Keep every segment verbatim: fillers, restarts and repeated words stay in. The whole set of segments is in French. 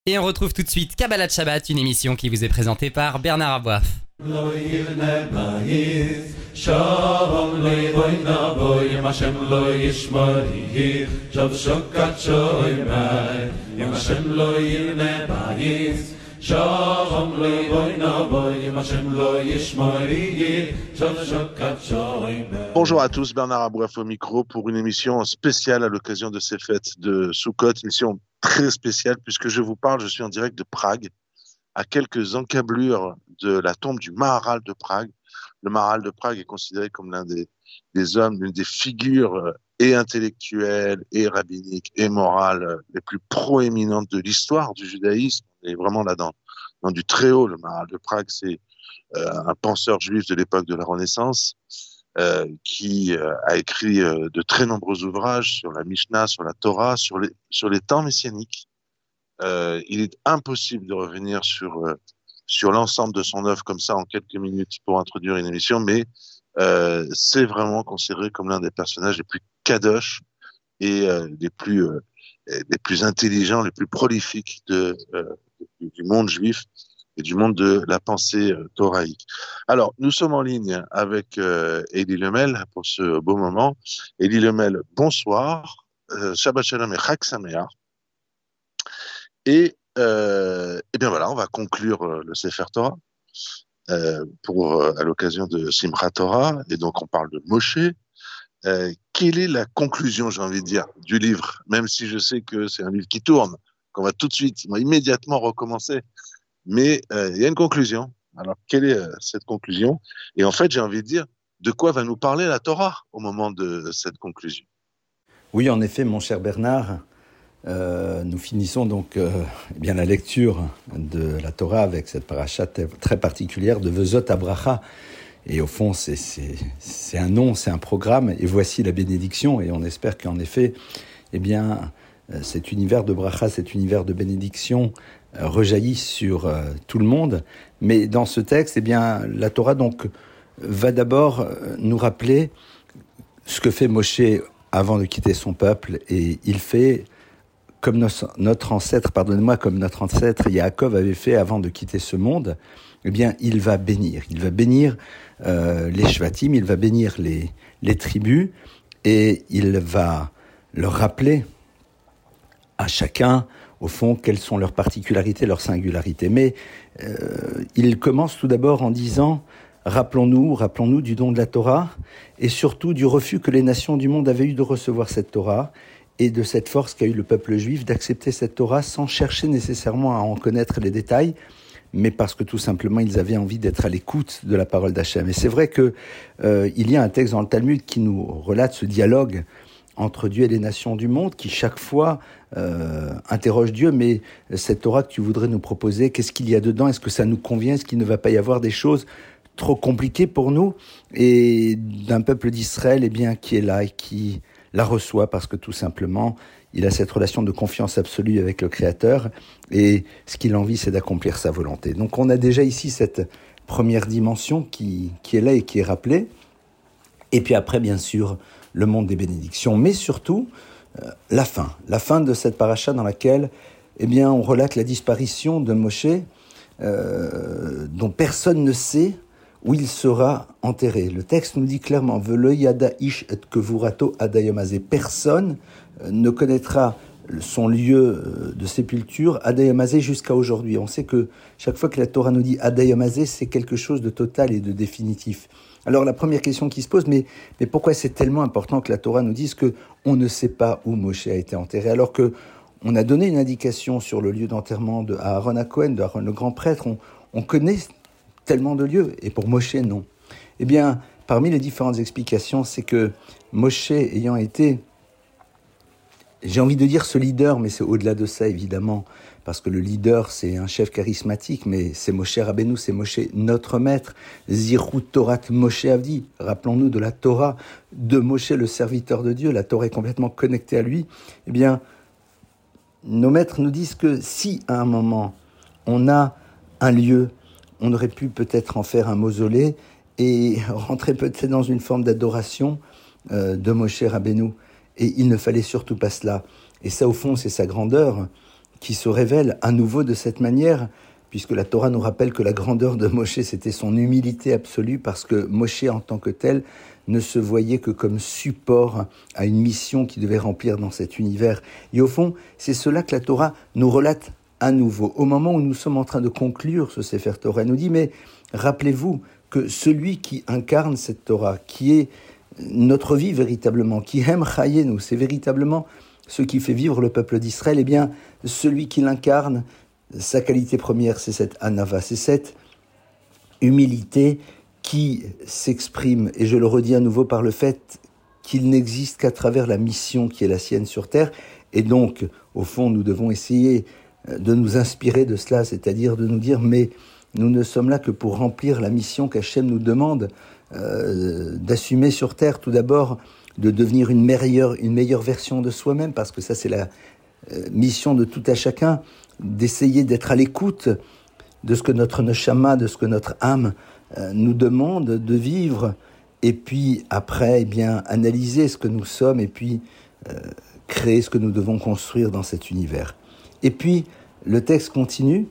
Et on retrouve tout de suite Kabbalat Shabbat, une émission qui vous est présentée par Bernard Aboif. Bonjour à tous, Bernard Aboif au micro pour une émission spéciale à l'occasion de ces fêtes de Sukkot, une émission très spéciale puisque je vous parle, je suis en direct de Prague, à quelques encablures de la tombe du Maharal de Prague. Le Maharal de Prague est considéré comme l'un des, des hommes, l'une des figures et intellectuelles, et rabbiniques, et morales les plus proéminentes de l'histoire du judaïsme. Et vraiment là dans, dans du très haut, le Maharal de Prague, c'est euh, un penseur juif de l'époque de la Renaissance euh, qui euh, a écrit euh, de très nombreux ouvrages sur la Mishnah, sur la Torah, sur les, sur les temps messianiques. Euh, il est impossible de revenir sur, euh, sur l'ensemble de son œuvre comme ça en quelques minutes pour introduire une émission, mais euh, c'est vraiment considéré comme l'un des personnages les plus kadosh et euh, les, plus, euh, les plus intelligents, les plus prolifiques de, euh, du monde juif et du monde de la pensée euh, thoraïque. Alors, nous sommes en ligne avec euh, Elie Lemel pour ce beau moment. Elie Lemel, bonsoir. Euh, Shabbat Shalom et Chag Sameach. Et, euh, et bien voilà, on va conclure euh, le Sefer Torah euh, pour, euh, à l'occasion de Simchat Torah. Et donc, on parle de Moshe. Euh, quelle est la conclusion, j'ai envie de dire, du livre? Même si je sais que c'est un livre qui tourne, qu'on va tout de suite, immédiatement recommencer. Mais euh, il y a une conclusion. Alors, quelle est euh, cette conclusion? Et en fait, j'ai envie de dire, de quoi va nous parler la Torah au moment de cette conclusion? Oui, en effet, mon cher Bernard, euh, nous finissons donc euh, eh bien, la lecture de la Torah avec cette paracha très particulière de Vezot Abracha. Et au fond, c'est, c'est, c'est un nom, c'est un programme. Et voici la bénédiction. Et on espère qu'en effet, eh bien, cet univers de bracha, cet univers de bénédiction euh, rejaillit sur euh, tout le monde. Mais dans ce texte, eh bien, la Torah donc va d'abord euh, nous rappeler ce que fait Moshe avant de quitter son peuple. Et il fait comme notre, notre ancêtre, pardonnez-moi, comme notre ancêtre Yaakov avait fait avant de quitter ce monde. Eh bien, il va bénir. Il va bénir euh, les Shvatim, il va bénir les, les tribus, et il va leur rappeler à chacun, au fond, quelles sont leurs particularités, leurs singularités. Mais euh, il commence tout d'abord en disant, rappelons-nous, rappelons-nous du don de la Torah, et surtout du refus que les nations du monde avaient eu de recevoir cette Torah, et de cette force qu'a eu le peuple juif d'accepter cette Torah sans chercher nécessairement à en connaître les détails, mais parce que tout simplement ils avaient envie d'être à l'écoute de la parole d'Hachem. Et c'est vrai que euh, il y a un texte dans le Talmud qui nous relate ce dialogue entre Dieu et les nations du monde, qui chaque fois euh, interroge Dieu, mais cette Torah que tu voudrais nous proposer, qu'est-ce qu'il y a dedans? Est-ce que ça nous convient? Est-ce qu'il ne va pas y avoir des choses trop compliquées pour nous? Et d'un peuple d'Israël, eh bien, qui est là et qui la reçoit parce que tout simplement, il a cette relation de confiance absolue avec le Créateur, et ce qu'il a envie, c'est d'accomplir sa volonté. Donc on a déjà ici cette première dimension qui, qui est là et qui est rappelée. Et puis après, bien sûr, le monde des bénédictions, mais surtout euh, la fin. La fin de cette paracha dans laquelle eh bien, on relate la disparition de Moshe, euh, dont personne ne sait où il sera enterré. Le texte nous dit clairement « Velo yada ish et kevurato adayom hazeh » Personne ne connaîtra son lieu de sépulture adayom hazeh jusqu'à aujourd'hui. On sait que chaque fois que la Torah nous dit adayom hazeh, c'est quelque chose de total et de définitif. Alors la première question qui se pose, mais, mais pourquoi c'est tellement important que la Torah nous dise qu'on ne sait pas où Moshe a été enterré, alors que on a donné une indication sur le lieu d'enterrement de Aaron HaKohen, de Aaron le grand prêtre, on, on connaît tellement de lieux, et pour Moshe, non. Eh bien, parmi les différentes explications, c'est que Moshe ayant été, j'ai envie de dire ce leader, mais c'est au-delà de ça, évidemment, parce que le leader, c'est un chef charismatique, mais c'est Moshe Rabbeinu, c'est Moshe notre maître, Zirut Torat Moshe Avdi, rappelons-nous de la Torah de Moshe, le serviteur de Dieu, la Torah est complètement connectée à lui. Eh bien, nos maîtres nous disent que si, à un moment, on a un lieu, on aurait pu peut-être en faire un mausolée et rentrer peut-être dans une forme d'adoration euh, de Moshe Rabbeinu. Et il ne fallait surtout pas cela. Et ça, au fond, c'est sa grandeur qui se révèle à nouveau de cette manière, puisque la Torah nous rappelle que la grandeur de Moshe, c'était son humilité absolue, parce que Moshe, en tant que tel, ne se voyait que comme support à une mission qu'il devait remplir dans cet univers. Et au fond, c'est cela que la Torah nous relate à nouveau. Au moment où nous sommes en train de conclure ce Sefer Torah, elle nous dit, mais rappelez-vous que celui qui incarne cette Torah, qui est notre vie véritablement, qui aime Chayenu, c'est véritablement ce qui fait vivre le peuple d'Israël, eh bien, celui qui l'incarne, sa qualité première, c'est cette anava, c'est cette humilité qui s'exprime, et je le redis à nouveau par le fait qu'il n'existe qu'à travers la mission qui est la sienne sur terre, et donc, au fond, nous devons essayer de nous inspirer de cela, c'est-à-dire de nous dire, mais nous ne sommes là que pour remplir la mission qu'Hachem nous demande euh, d'assumer sur terre, tout d'abord, de devenir une meilleure, une meilleure version de soi-même, parce que ça, c'est la euh, mission de tout à chacun, d'essayer d'être à l'écoute de ce que notre neshama, de ce que notre âme euh, nous demande de vivre, et puis après, eh bien, analyser ce que nous sommes, et puis euh, créer ce que nous devons construire dans cet univers. Et puis, le texte continue,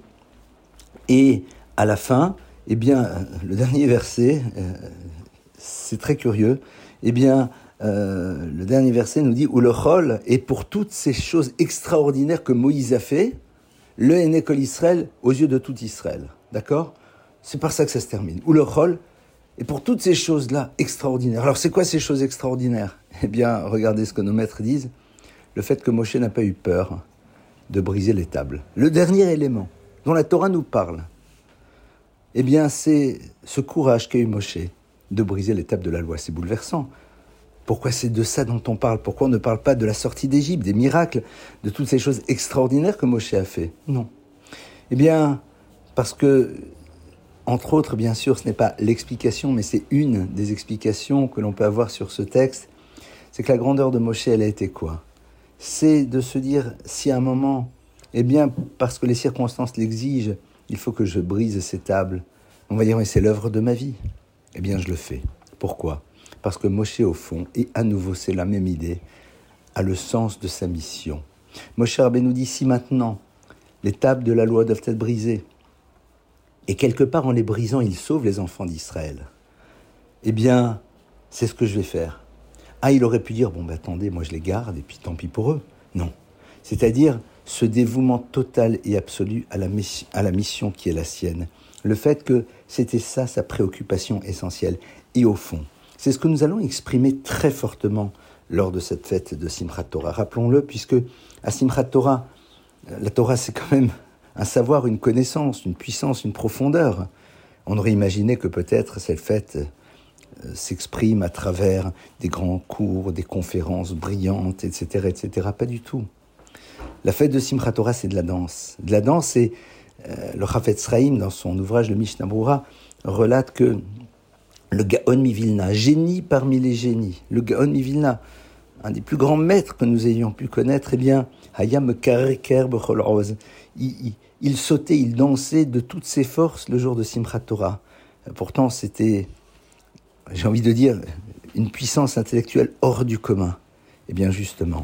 et à la fin, eh bien, le dernier verset, euh, c'est très curieux, eh bien, euh, le dernier verset nous dit « Ou le chol, et pour toutes ces choses extraordinaires que Moïse a fait, le Héné Kol Israël aux yeux de tout Israël. » D'accord ? C'est par ça que ça se termine. Ou le chol, et pour toutes ces choses-là extraordinaires. Alors, c'est quoi ces choses extraordinaires ? Eh bien, regardez ce que nos maîtres disent. Le fait que Moshe n'a pas eu peur de briser les tables. Le dernier élément dont la Torah nous parle, eh bien, c'est ce courage qu'a eu Moshe de briser les tables de la loi. C'est bouleversant. Pourquoi c'est de ça dont on parle ? Pourquoi on ne parle pas de la sortie d'Égypte, des miracles, de toutes ces choses extraordinaires que Moshe a fait ? Non. Eh bien, parce que, entre autres, bien sûr, ce n'est pas l'explication, mais c'est une des explications que l'on peut avoir sur ce texte, c'est que la grandeur de Moshe, elle a été quoi ? C'est de se dire, si à un moment, eh bien, parce que les circonstances l'exigent, il faut que je brise ces tables. On va dire, mais c'est l'œuvre de ma vie. Eh bien, je le fais. Pourquoi ? Parce que Moshe, au fond, et à nouveau, c'est la même idée, a le sens de sa mission. Moshe Rabbeinu nous dit, si maintenant, les tables de la loi doivent être brisées, et quelque part, en les brisant, il sauve les enfants d'Israël, eh bien, c'est ce que je vais faire. Ah, il aurait pu dire, bon, ben attendez, moi je les garde, et puis tant pis pour eux. Non. C'est-à-dire, ce dévouement total et absolu à la, mission, à la mission qui est la sienne. Le fait que c'était ça sa préoccupation essentielle. Et au fond, c'est ce que nous allons exprimer très fortement lors de cette fête de Simchat Torah. Rappelons-le, puisque à Simchat Torah, la Torah c'est quand même un savoir, une connaissance, une puissance, une profondeur. On aurait imaginé que peut-être cette fête s'exprime à travers des grands cours, des conférences brillantes, et cetera, et cetera. Pas du tout. La fête de Simchat Torah, c'est de la danse. De la danse, et euh, le Chafetz Chaim, dans son ouvrage, le Mishnah Brura, relate que le Gaon Mivilna, génie parmi les génies, le Gaon Mivilna, un des plus grands maîtres que nous ayons pu connaître, eh bien, Hayam Kareker Bechol Oz, il, il sautait, il dansait de toutes ses forces le jour de Simchat Torah. Pourtant, c'était, j'ai envie de dire, une puissance intellectuelle hors du commun. Eh bien, justement,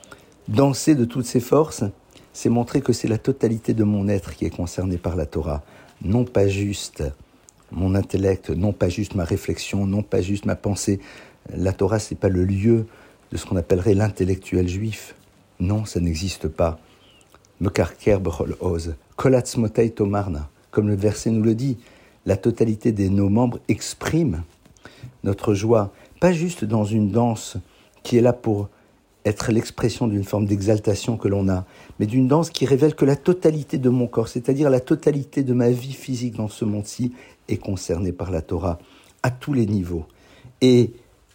danser de toutes ses forces, c'est montrer que c'est la totalité de mon être qui est concernée par la Torah. Non pas juste mon intellect, non pas juste ma réflexion, non pas juste ma pensée. La Torah, c'est pas le lieu de ce qu'on appellerait l'intellectuel juif. Non, ça n'existe pas. Mekarker bechol oz, kolatzmotei tomarna. Comme le verset nous le dit, la totalité de nos membres exprime notre joie, pas juste dans une danse qui est là pour être l'expression d'une forme d'exaltation que l'on a, mais d'une danse qui révèle que la totalité de mon corps, c'est-à-dire la totalité de ma vie physique dans ce monde-ci, est concernée par la Torah, à tous les niveaux. Et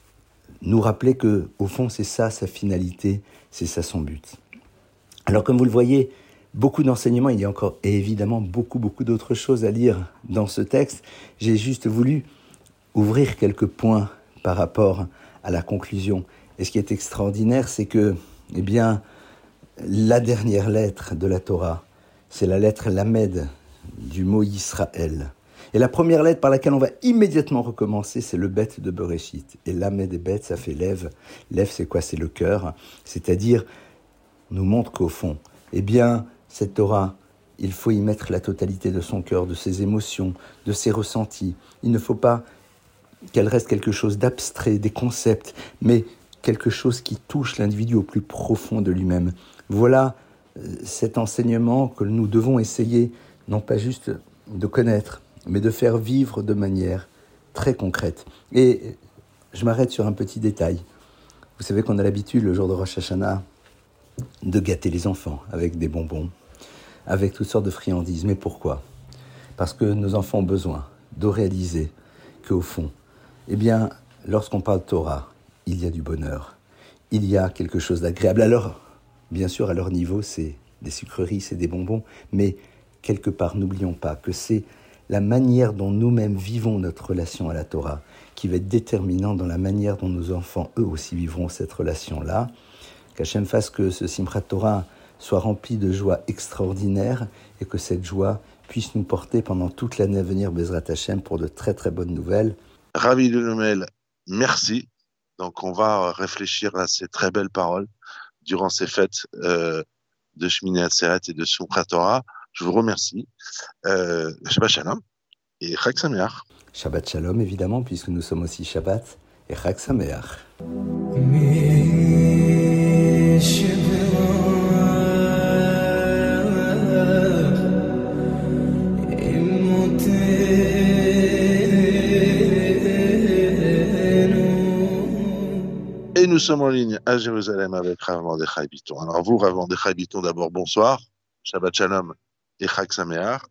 nous rappeler que, au fond, c'est ça sa finalité, c'est ça son but. Alors, comme vous le voyez, beaucoup d'enseignements, il y a encore évidemment beaucoup, beaucoup d'autres choses à lire dans ce texte. J'ai juste voulu ouvrir quelques points par rapport à la conclusion. Et ce qui est extraordinaire, c'est que, eh bien, la dernière lettre de la Torah, c'est la lettre Lamed du mot Israël. Et la première lettre par laquelle on va immédiatement recommencer, c'est le Bet de Bereshit. Et Lamed et Bet, ça fait lève. Lève, c'est quoi ? C'est le cœur. C'est-à-dire, nous montre qu'au fond, eh bien, Cette Torah, il faut y mettre la totalité de son cœur, de ses émotions, de ses ressentis. Il ne faut pas qu'elle reste quelque chose d'abstrait, des concepts, mais quelque chose qui touche l'individu au plus profond de lui-même. Voilà cet enseignement que nous devons essayer, non pas juste de connaître, mais de faire vivre de manière très concrète. Et je m'arrête sur un petit détail. Vous savez qu'on a l'habitude, le jour de Rosh Hashanah, de gâter les enfants avec des bonbons, avec toutes sortes de friandises. Mais pourquoi ? Parce que nos enfants ont besoin de réaliser qu'au fond, eh bien, lorsqu'on parle Torah, il y a du bonheur, il y a quelque chose d'agréable. Alors, bien sûr, à leur niveau, c'est des sucreries, c'est des bonbons, mais quelque part, n'oublions pas que c'est la manière dont nous-mêmes vivons notre relation à la Torah qui va être déterminant dans la manière dont nos enfants, eux aussi, vivront cette relation-là. Qu'Hachem fasse que ce Simchat Torah soit rempli de joie extraordinaire et que cette joie puisse nous porter pendant toute l'année à venir, Bezrat Hachem, pour de très très bonnes nouvelles. Ravi de Lemel, merci. Donc on va réfléchir à ces très belles paroles durant ces fêtes euh, de Shmini Atzeret et de Simchat Torah. Je vous remercie. Euh, Shabbat Shalom et Chag Sameach. Shabbat Shalom, évidemment, puisque nous sommes aussi Shabbat, et Chag Sameach. Et nous sommes en ligne à Jérusalem avec Rav Mordechai Bitton. Alors vous, Rav Mordechai Bitton, d'abord bonsoir, Shabbat Shalom et Chag Sameach.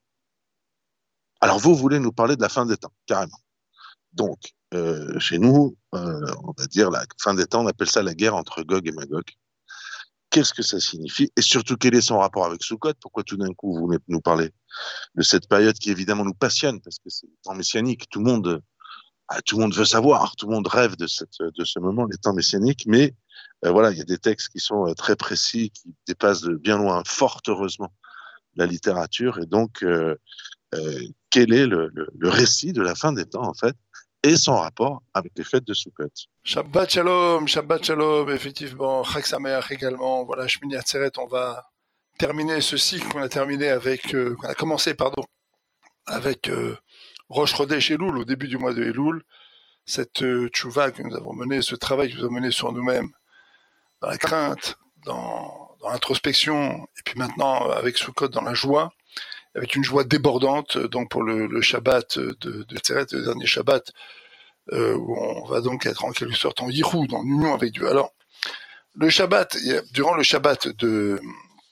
Alors vous voulez nous parler de la fin des temps, carrément. Donc, euh, chez nous, euh, on va dire la fin des temps, on appelle ça la guerre entre Gog et Magog. Qu'est-ce que ça signifie ? Et surtout, quel est son rapport avec Sukkot ? Pourquoi tout d'un coup, vous venez nous parler de cette période qui évidemment nous passionne, parce que c'est le temps messianique, tout le monde, ah, tout le monde veut savoir, tout le monde rêve de, cette, de ce moment, les temps messianiques, mais euh, voilà, il y a des textes qui sont euh, très précis, qui dépassent de bien loin, fort heureusement, la littérature, et donc, euh, euh, quel est le, le, le récit de la fin des temps, en fait, et son rapport avec les fêtes de Sukkot. Shabbat Shalom, Shabbat Shalom, effectivement, Chag Sameach également. Voilà, Shmini Atzeret, on va terminer ce cycle qu'on a terminé avec, euh, qu'on a commencé, pardon, avec euh, Rosh Chodesh Elul, au début du mois de Elul, cette euh, tchouva que nous avons menée, ce travail que nous avons mené sur nous-mêmes, dans la crainte, dans, dans l'introspection, et puis maintenant avec Sukkot dans la joie, avec une joie débordante, donc pour le, le Shabbat de, de Tzeret, le dernier Shabbat, euh, où on va donc être en quelque sorte en yichud, en union avec Dieu. Alors, le Shabbat, durant le Shabbat de,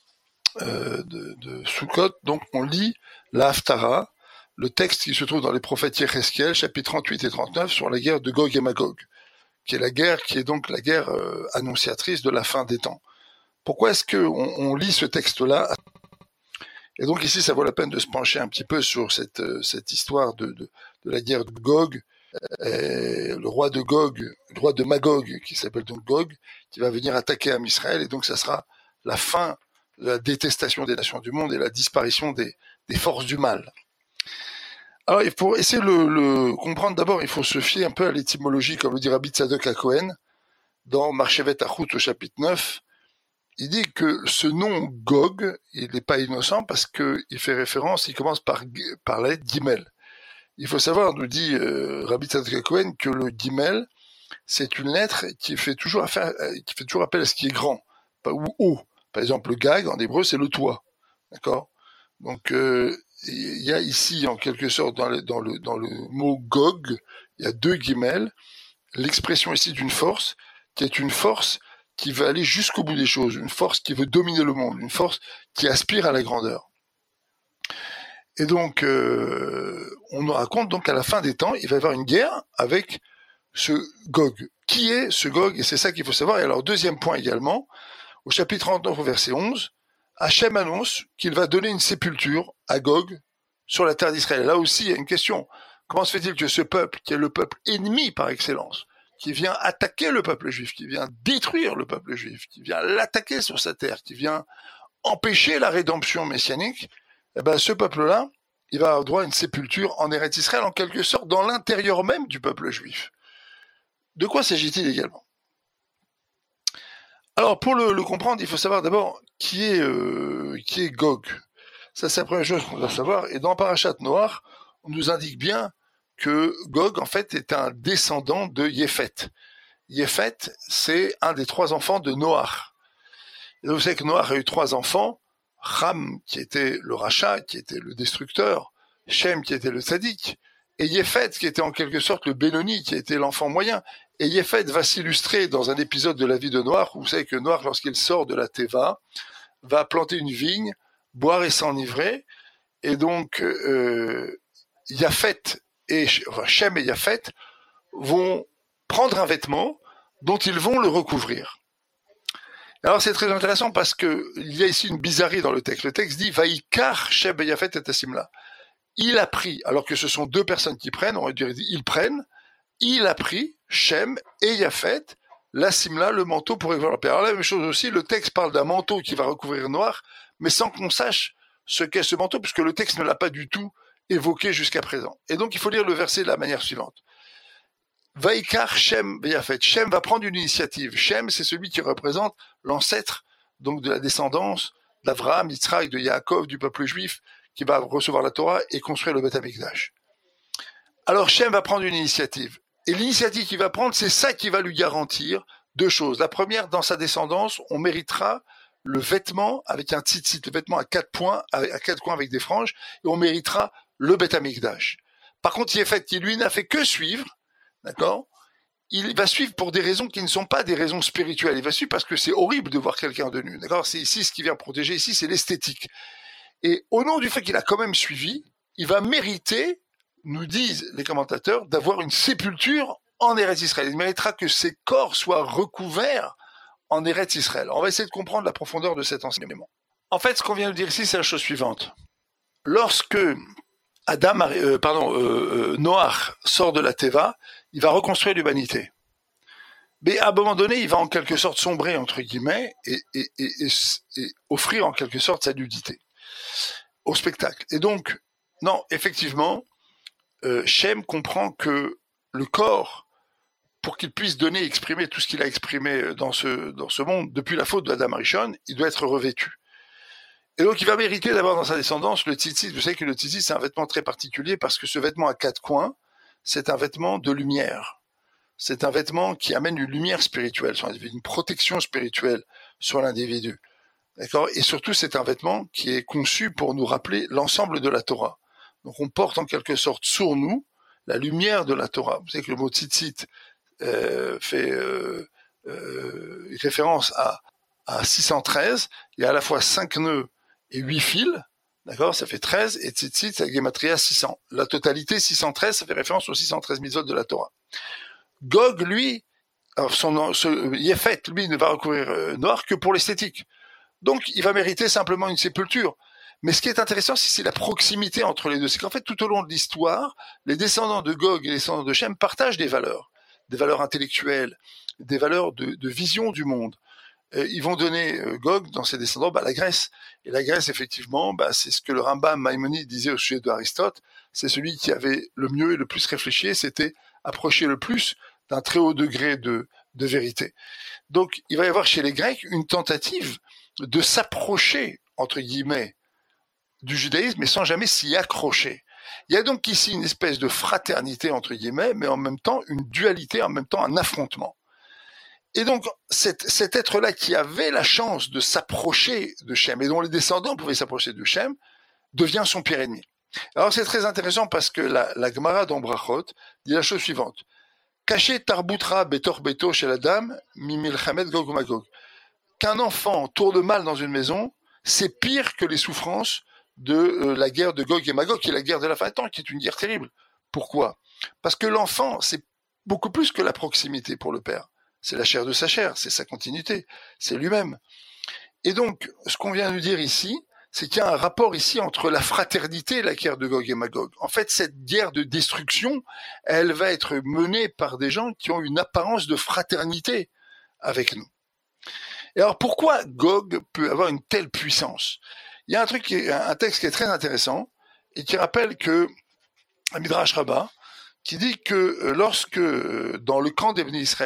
euh, de, de Sukkot, donc on lit la Haftara, le texte qui se trouve dans les prophètes Yecheskel, chapitres trente-huit et trente-neuf, sur la guerre de Gog et Magog, qui est la guerre, qui est donc la guerre euh, annonciatrice de la fin des temps. Pourquoi est-ce qu'on on lit ce texte-là ? Et donc ici, ça vaut la peine de se pencher un petit peu sur cette, cette histoire de, de, de la guerre de Gog, et le roi de Gog, le roi de Magog, qui s'appelle donc Gog, qui va venir attaquer Am Israël, et donc ça sera la fin de la détestation des nations du monde et la disparition des, des forces du mal. Alors, il faut essayer de le, le comprendre d'abord, il faut se fier un peu à l'étymologie, comme le dit Rabbi Tzadok HaKohen, dans Marchevet Achut au chapitre neuf. Il dit que ce nom Gog, il n'est pas innocent parce que il fait référence, il commence par, par la lettre Gimel. Il faut savoir, nous dit euh, Rabbi Tzadok HaKohen, que le Gimel, c'est une lettre qui fait toujours affaire, qui fait toujours appel à ce qui est grand, pas ou haut. Par exemple, le Gag, en hébreu, c'est le toit. D'accord ? Donc, euh, il y a ici, en quelque sorte, dans le, dans le, dans le mot Gog, il y a deux Gimel, l'expression ici d'une force, qui est une force qui veut aller jusqu'au bout des choses, une force qui veut dominer le monde, une force qui aspire à la grandeur. Et donc, euh, on nous raconte donc qu'à la fin des temps, il va y avoir une guerre avec ce Gog. Qui est ce Gog ? Et c'est ça qu'il faut savoir. Et alors, deuxième point également, au chapitre trente-neuf, au verset onze, Hachem annonce qu'il va donner une sépulture à Gog sur la terre d'Israël. Là aussi, il y a une question. Comment se fait-il que ce peuple, qui est le peuple ennemi par excellence, qui vient attaquer le peuple juif, qui vient détruire le peuple juif, qui vient l'attaquer sur sa terre, qui vient empêcher la rédemption messianique, eh ben, ce peuple-là, il va avoir droit à une sépulture en Eretz Israël, en quelque sorte, dans l'intérieur même du peuple juif. De quoi s'agit-il également ? Alors, pour le, le comprendre, il faut savoir d'abord qui est, euh, qui est Gog. Ça, c'est la première chose qu'on doit savoir. Et dans Parashat Noach, on nous indique bien que Gog, en fait, est un descendant de Yéphet. Yéphet, c'est un des trois enfants de Noach. Et vous savez que Noach a eu trois enfants. Ham, qui était le rachat, qui était le destructeur. Shem, qui était le tzaddik. Et Yéphet, qui était en quelque sorte le Bénoni, qui était l'enfant moyen. Et Yéphet va s'illustrer dans un épisode de la vie de Noach, où vous savez que Noach, lorsqu'il sort de la Teva, va planter une vigne, boire et s'enivrer. Et donc, euh, Yéphet et, enfin, Shem et Yéphet vont prendre un vêtement dont ils vont le recouvrir. Alors c'est très intéressant parce que il y a ici une bizarrerie dans le texte. Le texte dit Vaïkar Shem et Yéphet et Asimla. Il a pris, alors que ce sont deux personnes qui prennent, on va dire ils prennent, il a pris Shem et Yéphet, la simla, le manteau pour recouvrir leur père. Alors la même chose aussi, le texte parle d'un manteau qui va recouvrir Noach, mais sans qu'on sache ce qu'est ce manteau, puisque le texte ne l'a pas du tout évoqué jusqu'à présent. Et donc il faut lire le verset de la manière suivante. Vaïkar Shem et Yéphet. Shem va prendre une initiative. Shem, c'est celui qui représente l'ancêtre donc de la descendance d'Avraham, d'Yitzhak, de Yaakov, du peuple juif, qui va recevoir la Torah et construire le Beth Amikdash. Alors Shem va prendre une initiative. Et l'initiative qu'il va prendre, c'est ça qui va lui garantir deux choses. La première, dans sa descendance, on méritera le vêtement avec un tzitzit, le vêtement à quatre points, à quatre coins avec des franges, et on méritera le Beth Amikdash. Par contre, Yéphet, qui lui n'a fait que suivre, d'accord, il va suivre pour des raisons qui ne sont pas des raisons spirituelles. Il va suivre parce que c'est horrible de voir quelqu'un de nu, d'accord. C'est ici ce qui vient protéger, ici, c'est l'esthétique. Et au nom du fait qu'il a quand même suivi, il va mériter, nous disent les commentateurs, d'avoir une sépulture en Eretz Israël. Il méritera que ses corps soient recouverts en Eretz Israël. On va essayer de comprendre la profondeur de cet enseignement. En fait, ce qu'on vient de dire ici, c'est la chose suivante. Lorsque Adam, euh, pardon, euh, Noach sort de la Teva, il va reconstruire l'humanité. Mais à un moment donné, il va en quelque sorte sombrer, entre guillemets, et, et, et, et, et offrir en quelque sorte sa nudité au spectacle. Et donc, non, effectivement, euh, Shem comprend que le corps, pour qu'il puisse donner, exprimer tout ce qu'il a exprimé dans ce, dans ce monde, depuis la faute de Adam Arishon, il doit être revêtu. Et donc, il va mériter d'avoir dans sa descendance le tzitzit. Vous savez que le tzitzit, c'est un vêtement très particulier parce que ce vêtement à quatre coins, c'est un vêtement de lumière. C'est un vêtement qui amène une lumière spirituelle sur l'individu, une protection spirituelle sur l'individu. D'accord ? Et surtout, c'est un vêtement qui est conçu pour nous rappeler l'ensemble de la Torah. Donc, on porte en quelque sorte sur nous la lumière de la Torah. Vous savez que le mot tzitzit euh, fait euh, euh, référence à, à six cent treize. Il y a à la fois cinq nœuds et huit fils. D'accord ? Ça fait treize. Et tzitzit, c'est Gematria six cents. La totalité, six cent treize, ça fait référence aux six cent treize mitzvot de la Torah. Gog, lui, alors son, ce, Yéphet, lui, ne va recouvrir euh, Noach que pour l'esthétique. Donc, il va mériter simplement une sépulture. Mais ce qui est intéressant, c'est la proximité entre les deux. C'est qu'en fait, tout au long de l'histoire, les descendants de Gog et les descendants de Shem partagent des valeurs. Des valeurs intellectuelles, des valeurs de, de vision du monde. Et ils vont donner euh, Gog, dans ses descendants, bah, la Grèce. Et la Grèce, effectivement, bah, c'est ce que le Rambam Maïmonide disait au sujet d'Aristote. C'est celui qui avait le mieux et le plus réfléchi, c'était approcher le plus d'un très haut degré de, de vérité. Donc, il va y avoir chez les Grecs une tentative de s'approcher, entre guillemets, du judaïsme, mais sans jamais s'y accrocher. Il y a donc ici une espèce de fraternité, entre guillemets, mais en même temps une dualité, en même temps un affrontement. Et donc, cet, cet être-là qui avait la chance de s'approcher de Shem, et dont les descendants pouvaient s'approcher de Shem, devient son pire ennemi. Alors c'est très intéressant parce que la, la Gemara dans Brachot dit la chose suivante. Caché tarbutra betor beto chez la dame, mimilchamet gog magog. Qu'un enfant tourne mal dans une maison, c'est pire que les souffrances de euh, la guerre de Gog et Magog, qui est la guerre de la fin des temps, qui est une guerre terrible. Pourquoi ? Parce que l'enfant, c'est beaucoup plus que la proximité pour le père. C'est la chair de sa chair, c'est sa continuité, c'est lui-même. Et donc, ce qu'on vient de dire ici, c'est qu'il y a un rapport ici entre la fraternité et la guerre de Gog et Magog. En fait, cette guerre de destruction, elle va être menée par des gens qui ont une apparence de fraternité avec nous. Et alors, pourquoi Gog peut avoir une telle puissance ? Il y a un truc, qui est, un texte qui est très intéressant et qui rappelle que un Midrash Rabbah qui dit que lorsque dans le camp des Béné Israël,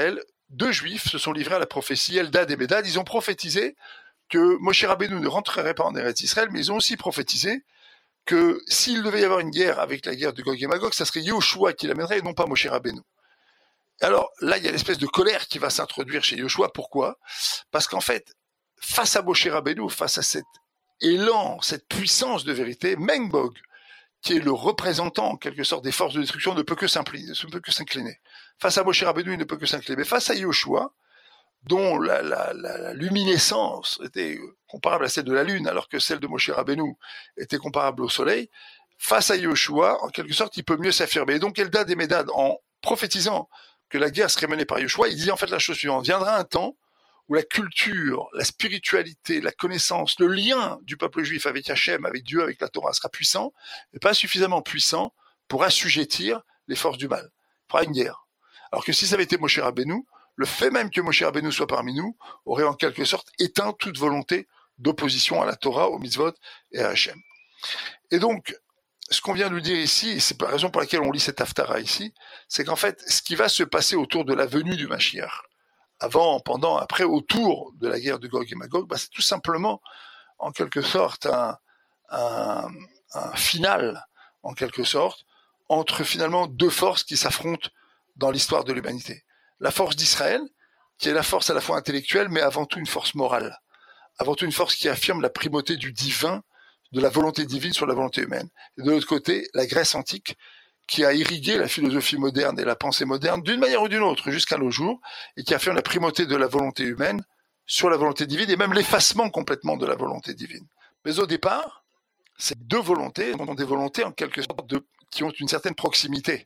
deux juifs se sont livrés à la prophétie, Eldad et Médad. Ils ont prophétisé que Moshe Rabbeinu ne rentrerait pas en Eretz Israël, mais ils ont aussi prophétisé que s'il devait y avoir une guerre avec la guerre de Gog et Magog, ça serait Yoshua qui l'amènerait et non pas Moshe Rabbeinu. Alors là, il y a l'espèce de colère qui va s'introduire chez Yoshua. Pourquoi ? Parce qu'en fait, face à Moshe Rabbeinu, face à cet élan, cette puissance de vérité, Mengbog, qui est le représentant en quelque sorte des forces de destruction, ne peut que s'incliner. Face à Moshe Rabbeinu, il ne peut que s'incliner. Mais face à Yoshua, dont la, la, la, la luminescence était comparable à celle de la lune, alors que celle de Moshe Rabbeinu était comparable au soleil, face à Yoshua, en quelque sorte, il peut mieux s'affirmer. Et donc Eldad et Médad, en prophétisant que la guerre serait menée par Yoshua, il dit en fait la chose suivante: viendra un temps où la culture, la spiritualité, la connaissance, le lien du peuple juif avec Hachem, avec Dieu, avec la Torah sera puissant, mais pas suffisamment puissant pour assujettir les forces du mal. Il fera une guerre. Alors que si ça avait été Moshe Rabbeinu, le fait même que Moshe Rabbeinu soit parmi nous aurait en quelque sorte éteint toute volonté d'opposition à la Torah, au mitzvot et à Hachem. Et donc, ce qu'on vient de nous dire ici, et c'est la raison pour laquelle on lit cette Haftara ici, c'est qu'en fait, ce qui va se passer autour de la venue du Mashiach, avant, pendant, après, autour de la guerre de Gog et Magog, bah, c'est tout simplement, en quelque sorte, un, un, un final, en quelque sorte, entre finalement deux forces qui s'affrontent dans l'histoire de l'humanité. La force d'Israël, qui est la force à la fois intellectuelle, mais avant tout une force morale. Avant tout une force qui affirme la primauté du divin, de la volonté divine sur la volonté humaine. Et de l'autre côté, la Grèce antique, qui a irrigué la philosophie moderne et la pensée moderne d'une manière ou d'une autre jusqu'à nos jours, et qui affirme la primauté de la volonté humaine sur la volonté divine, et même l'effacement complètement de la volonté divine. Mais au départ, ces deux volontés sont des volontés en quelque sorte de, qui ont une certaine proximité.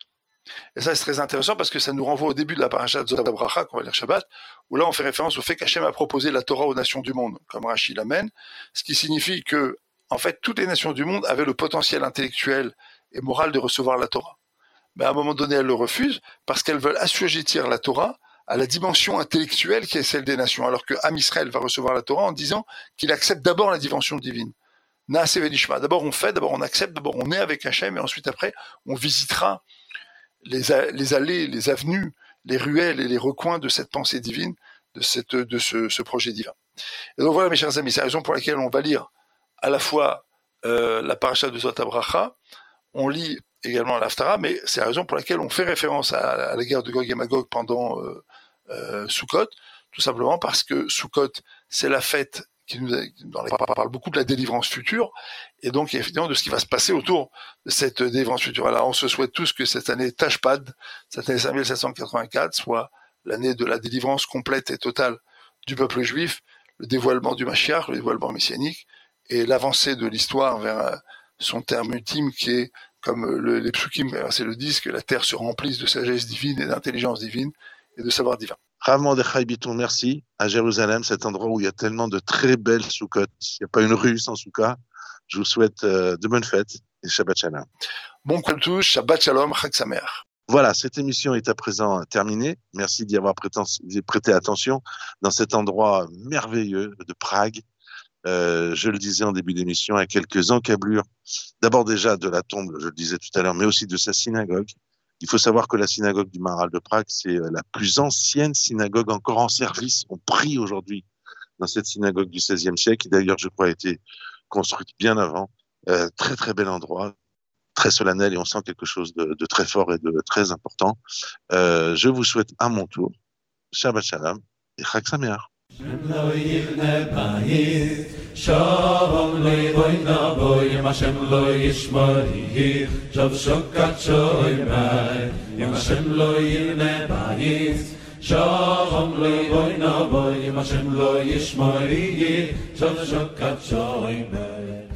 Et ça, c'est très intéressant parce que ça nous renvoie au début de la paracha de Zot HaBracha, qu'on va lire Shabbat, où là, on fait référence au fait qu'Hachem a proposé la Torah aux nations du monde, comme Rashi l'amène, ce qui signifie que, en fait, toutes les nations du monde avaient le potentiel intellectuel et moral de recevoir la Torah. Mais à un moment donné, elles le refusent parce qu'elles veulent assujettir la Torah à la dimension intellectuelle qui est celle des nations, alors que Am Israël va recevoir la Torah en disant qu'il accepte d'abord la dimension divine. Naaseh v'nishma. D'abord on fait, d'abord on accepte, d'abord on est avec Hachem, et ensuite après on visitera les, les allées, les avenues, les ruelles et les recoins de cette pensée divine, de, cette, de ce, ce projet divin. Et donc voilà mes chers amis, c'est la raison pour laquelle on va lire à la fois euh, la paracha de Zot HaBracha, on lit également l'Haftara, mais c'est la raison pour laquelle on fait référence à, à la guerre de Gog et Magog pendant euh, euh, Sukkot, tout simplement parce que Sukkot, c'est la fête qui nous a, dans les, parle beaucoup de la délivrance future, et donc évidemment de ce qui va se passer autour de cette délivrance future. Alors on se souhaite tous que cette année Tashpad, cette année cinq mille sept cent quatre-vingt-quatre, soit l'année de la délivrance complète et totale du peuple juif, le dévoilement du Mashiach, le dévoilement messianique, et l'avancée de l'histoire vers son terme ultime qui est, comme le, les psukim, c'est le disque, que la terre se remplisse de sagesse divine et d'intelligence divine et de savoir divin. Rav Mordechai Biton, merci. À Jérusalem, cet endroit où il y a tellement de très belles soukottes. Il n'y a pas une rue sans souka. Je vous souhaite euh, de bonnes fêtes et Shabbat Shalom. Bon Kol Shabbat Shalom, Chag Sameach. Voilà, cette émission est à présent terminée. Merci d'y avoir prêté, prêté attention dans cet endroit merveilleux de Prague. Euh, je le disais en début d'émission, à quelques encablures. D'abord déjà de la tombe, je le disais tout à l'heure, mais aussi de sa synagogue. Il faut savoir que la synagogue du Maharal de Prague, c'est la plus ancienne synagogue encore en service. On prie aujourd'hui dans cette synagogue du seizième siècle, qui d'ailleurs, je crois, a été construite bien avant. Euh, très, très bel endroit, très solennel, et on sent quelque chose de, de très fort et de très important. Euh, je vous souhaite à mon tour Shabbat Shalom et Chag Sameach. Shalom levoy na boy Hashem lo yishmari Shav shokat shoy bay Hashem lo yirne bayis Shalom levoy na boy Hashem lo yishmari Shav shokat shoy bay